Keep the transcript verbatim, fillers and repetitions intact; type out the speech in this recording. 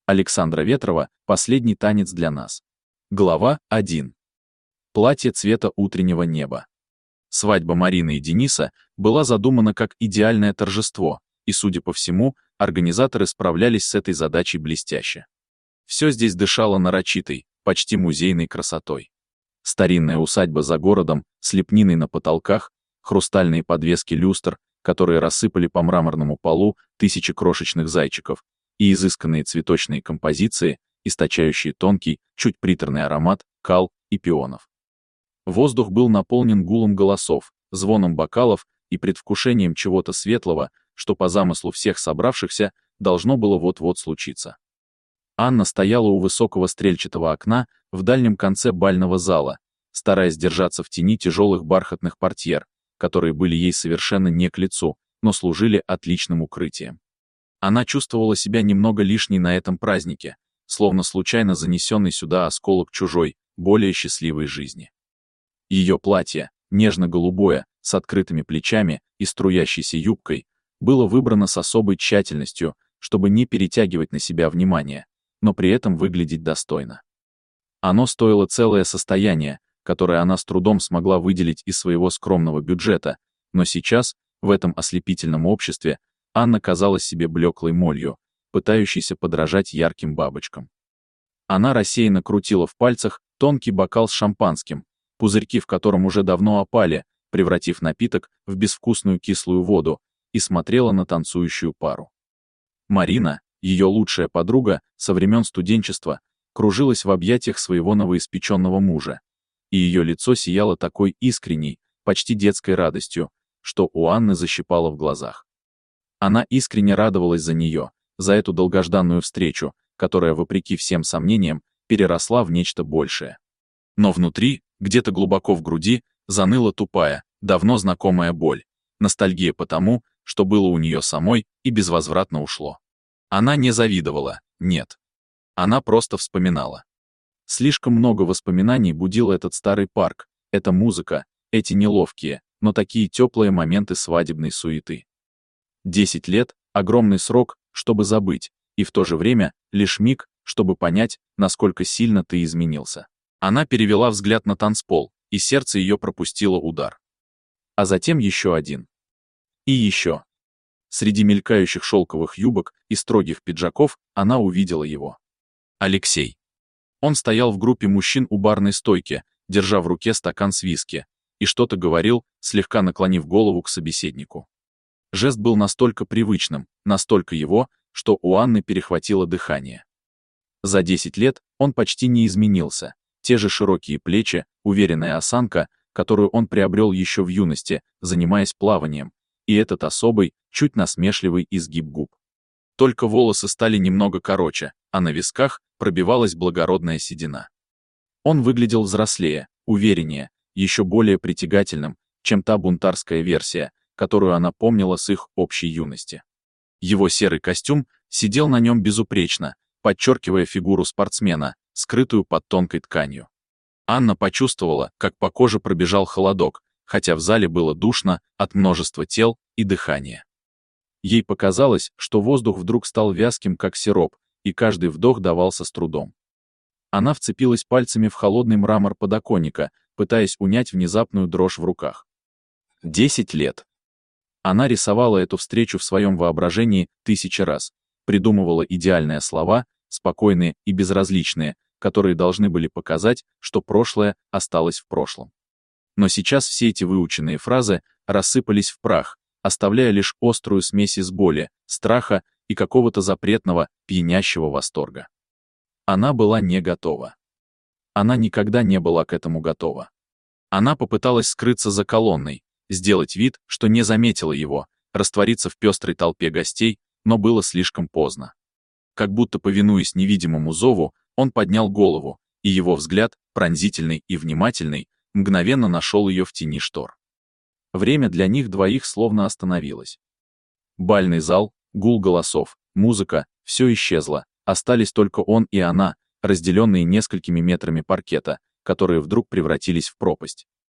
Александра Ветрова «Последний танец для нас». Глава первая. Платье цвета утреннего неба. Свадьба Марины и Дениса была задумана как идеальное торжество, и, судя по всему, организаторы справлялись с этой задачей блестяще. Все здесь дышало нарочитой, почти музейной красотой. Старинная усадьба за городом, с лепниной на потолках, хрустальные подвески люстр, которые рассыпали по мраморному полу тысячи крошечных зайчиков, и изысканные цветочные композиции, источающие тонкий, чуть приторный аромат кал и пионов. Воздух был наполнен гулом голосов, звоном бокалов и предвкушением чего-то светлого, что по замыслу всех собравшихся должно было вот-вот случиться. Анна стояла у высокого стрельчатого окна в дальнем конце бального зала, стараясь держаться в тени тяжелых бархатных портьер, которые были ей совершенно не к лицу, но служили отличным укрытием. Она чувствовала себя немного лишней на этом празднике, словно случайно занесенный сюда осколок чужой, более счастливой жизни. Ее платье, нежно-голубое, с открытыми плечами и струящейся юбкой, было выбрано с особой тщательностью, чтобы не перетягивать на себя внимание, но при этом выглядеть достойно. Оно стоило целое состояние, которое она с трудом смогла выделить из своего скромного бюджета, но сейчас, в этом ослепительном обществе, Анна казалась себе блеклой молью, пытающейся подражать ярким бабочкам. Она рассеянно крутила в пальцах тонкий бокал с шампанским, пузырьки в котором уже давно опали, превратив напиток в безвкусную кислую воду, и смотрела на танцующую пару. Марина, ее лучшая подруга со времен студенчества, кружилась в объятиях своего новоиспеченного мужа, и ее лицо сияло такой искренней, почти детской радостью, что у Анны защипало в глазах. Она искренне радовалась за нее, за эту долгожданную встречу, которая, вопреки всем сомнениям, переросла в нечто большее. Но внутри, где-то глубоко в груди, заныла тупая, давно знакомая боль, ностальгия по тому, что было у нее самой и безвозвратно ушло. Она не завидовала, нет. Она просто вспоминала. Слишком много воспоминаний будил этот старый парк, эта музыка, эти неловкие, но такие теплые моменты свадебной суеты. Десять лет — огромный срок, чтобы забыть, и в то же время лишь миг, чтобы понять, насколько сильно ты изменился. Она перевела взгляд на танцпол, и сердце ее пропустило удар. А затем еще один. И еще. Среди мелькающих шелковых юбок и строгих пиджаков она увидела его. Алексей. Он стоял в группе мужчин у барной стойки, держа в руке стакан с виски, и что-то говорил, слегка наклонив голову к собеседнику. Жест был настолько привычным, настолько его, что у Анны перехватило дыхание. За десять лет он почти не изменился, те же широкие плечи, уверенная осанка, которую он приобрел еще в юности, занимаясь плаванием, и этот особый, чуть насмешливый изгиб губ. Только волосы стали немного короче, а на висках пробивалась благородная седина. Он выглядел взрослее, увереннее, еще более притягательным, чем та бунтарская версия, которую она помнила с их общей юности. Его серый костюм сидел на нем безупречно, подчеркивая фигуру спортсмена, скрытую под тонкой тканью. Анна почувствовала, как по коже пробежал холодок, хотя в зале было душно от множества тел и дыхания. Ей показалось, что воздух вдруг стал вязким, как сироп, и каждый вдох давался с трудом. Она вцепилась пальцами в холодный мрамор подоконника, пытаясь унять внезапную дрожь в руках. Десять лет. Она рисовала эту встречу в своем воображении тысячи раз, придумывала идеальные слова, спокойные и безразличные, которые должны были показать, что прошлое осталось в прошлом. Но сейчас все эти выученные фразы рассыпались в прах, оставляя лишь острую смесь из боли, страха и какого-то запретного, пьянящего восторга. Она была не готова. Она никогда не была к этому готова. Она попыталась скрыться за колонной, сделать вид, что не заметила его, раствориться в пестрой толпе гостей, но было слишком поздно. Как будто повинуясь невидимому зову, он поднял голову, и его взгляд, пронзительный и внимательный, мгновенно нашел ее в тени штор. Время для них двоих словно остановилось. Бальный зал, гул голосов, музыка — все исчезло, остались только он и она, разделенные несколькими метрами паркета, которые вдруг превратились в пропасть.